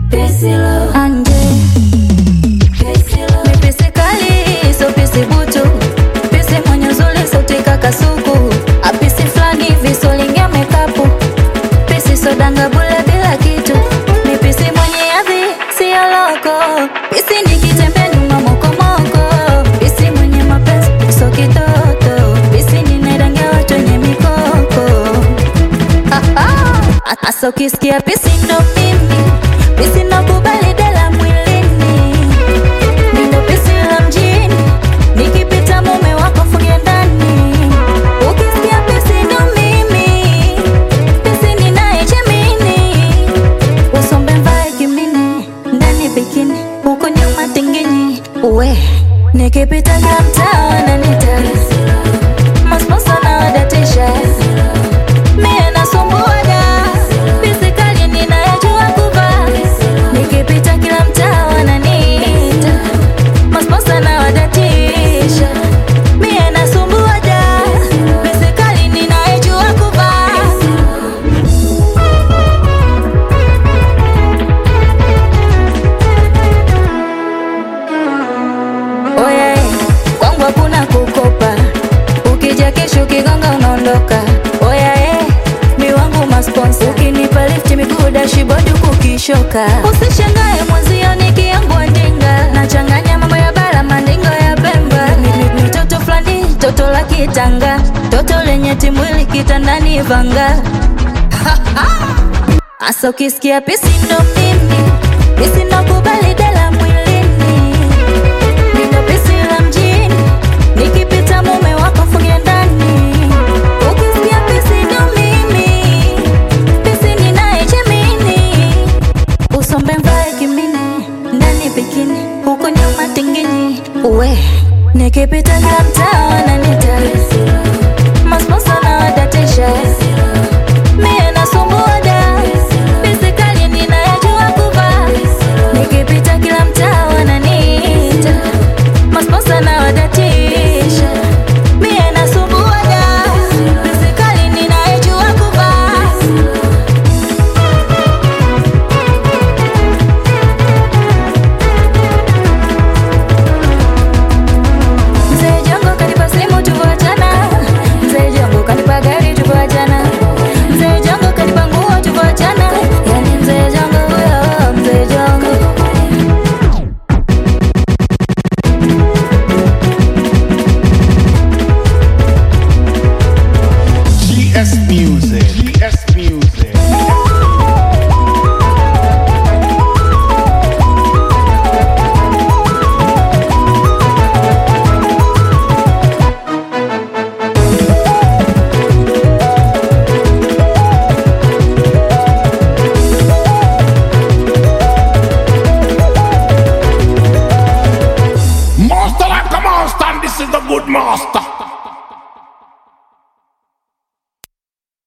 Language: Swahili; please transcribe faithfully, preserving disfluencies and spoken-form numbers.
Pesilo anje Pesilo mipisi kali so pisi butu pisi mwenye uzuri sauti kakasuku apisi flani visolingia mekapu pisi sodanga bule bila kitu mipisi mwenye adhi siyo loko pisi nikitembea nyuma mokomoko pisi mwenye mapenzi so kitoto pisi ninarangia watu wenye mikoko asa ukisikia pisi ndo mimi pisi nakubali dela mwilini Mindo pisi la mjini nikipita mume wako fungia ndani ukisikia pisi ndo mimi pisi ninayechemini usombe mvae kimini ndani bikini huko nyuma tinginyi uwe nikipita kila mtaa wananita masposa na wadatisha mie nasumbuaga pisi kali ninayajua kuvaa nikipita kila mtaa wananiita masposa na wadatisha mie nasumbuaga pisi kali ninayajua kuvaa Oye, kwangu hakuna kukopa ukija kesho ukigonga unaondoka Oya eh, mi wangu masponsa ukinipa lifti miguu dashibodi kukishoka usishangae mwenzio nikiangua ndinga nachanganya mambo ya bara mandingo ya Pemba Ni- ni- ni toto flani toto la kitanga toto lenye timwili kitandani vanga asa ukisikia pisi ndo mimi pisi nakubali dela mwilini Mindo pisi la mjini nikipita mume wako fungia ndani ukisikia pisi ndo mimi pisi ninayechemini usombe mvae kimini ndani bikini huko nyuma tinginyi uwe nikipita kila mtaa wananita masposa na wadatisha mie nasumbuaga pisi kali ninayajua kuvaa nikipita kila mtaa wananiita masposa na wadatisha mie nasumbuaga pisi kali ninayajua kuvaa Mzee Jongo kanipa simu tuvoachana Mzee Jongo kanipa gari tuvoachana Mzee Jongo kanipa nguo tuvoachana Yani Mzee Jongo huyo Mzee Jongo G S Music.